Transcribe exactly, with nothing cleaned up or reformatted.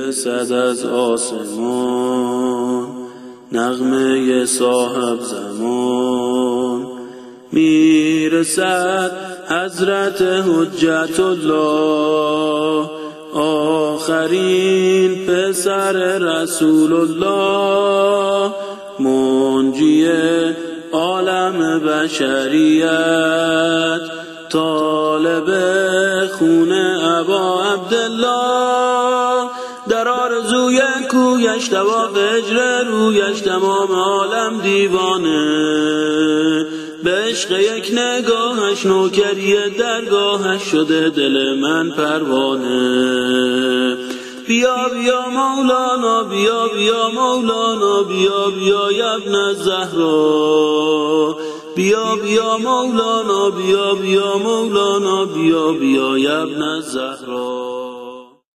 میرسد از آسمان، نغمه صاحب زمان. میرسد حضرت حجت الله، آخرین پسر رسول الله، منجی عالم بشریت، طالب خون ابا عبدالله. در آرزوی کویش طواف هجر رویش تمام عالم دیوانه، به عشق یک نگاهش نوکری درگاهش شده دل من پروانه. بیا بیا مولانا، بیا بیا مولانا، بیا بیا یا ابن زهرا. بیا بیا مولانا، بیا بیا مولانا، بیا بیا یا ابن زهرا.